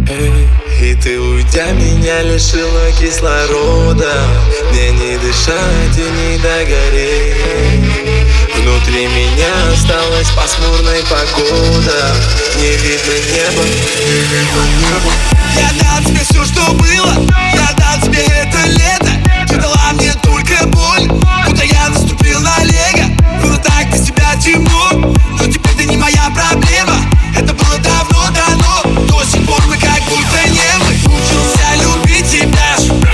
И ты, уйдя, меня лишила кислорода. Мне не дышать и не догореть. Внутри меня осталась пасмурная погода. Не видно неба, не видно неба. Я дал тебе все, что было. Я дал тебе это лето. Ты дала мне только боль, будто я наступил на лего. Было так без тебя темно, но теперь ты не моя проблема. Это было давно дано. До сих пор мы как будто не мы. Учился любить тебя,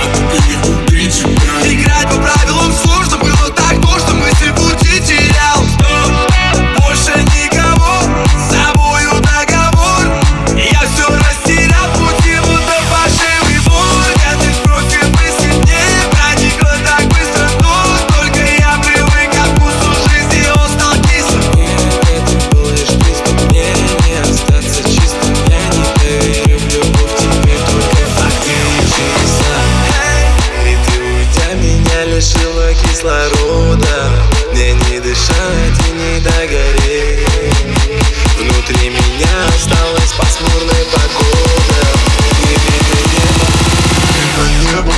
играть по правилам сложно. Было так тошно, мысли в пути терял. Больше никого, с тобою договор. Я все растерял, пути будто фальшивый вор. Я ты против мысли мне проникла так быстро, но только я привык ко вкусу жизни, он стал кислым. Это был лишь приступ, мне не остаться чистым. Я не поверю в любовь, теперь только факты и чудеса. И ты, уйдя, меня лишила кислорода. Мне не дышать и не догореть. Внутри меня осталась пасмурная погода. Не видно неба,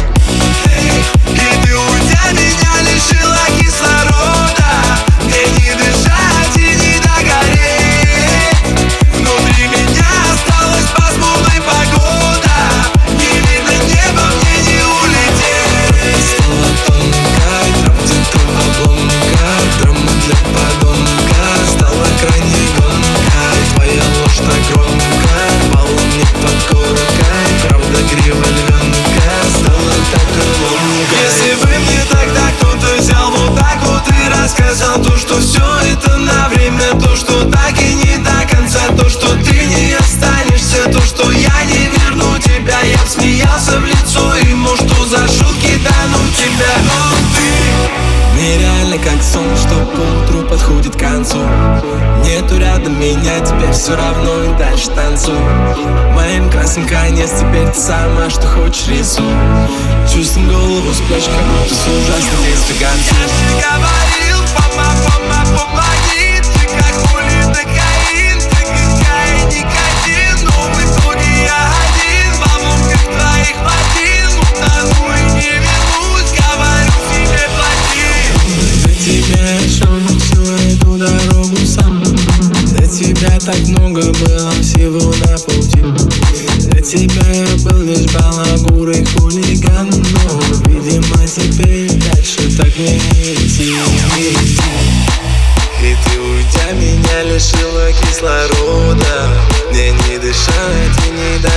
И ты, уйдя, меня лишила кислорода. Мне не дышать и не догореть. Внутри меня осталась пасмурная погода. Не видно неба, мне не улететь. стала тонкой, где-то обломка. Драма для подонка стала крайне громкой. Твоя ложь так громко пала мне под коркой. Правда криво львенка стала так ломкой. Если бы мне тогда кто-то взял вот так вот и рассказал то, что все это на время, то, что так и не до конца, то, что ты не останешься, то, что я не верну тебя, я б смеялся в лицо ему, что за шутки дану тебя. Но ты Нереально как сон, что поутру подходит к концу. Нету рядом меня, теперь все равно и дальше танцуй. Моим красным конец, теперь ты сама, что хочешь рисуй. Чувством голову с плеч, как будто с ужасным действием концу. я же говорил, помоги, ты как полидокаин, ты какая никотин, но в итоге я один в обломках твоих плотин. Утону и не вернусь, говорю себе плати. За тебя я шел всю эту дорогу сам. Для тебя так много было всего на пути. Для тебя я был лишь балагур и хулиган. Но, видимо, теперь дальше так не идти. И ты, уйдя, меня лишила кислорода. Мне не дышать и не